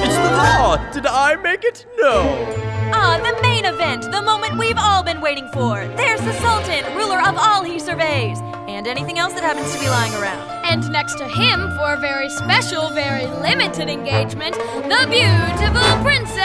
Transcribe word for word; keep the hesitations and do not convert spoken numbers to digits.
against the law. Did I make it? No. Ah, the main event, the moment we've all been waiting for. There's the Sultan, ruler of all he surveys, and anything else that happens to be lying around. And next to him, for a very special, very limited engagement, the beautiful princess.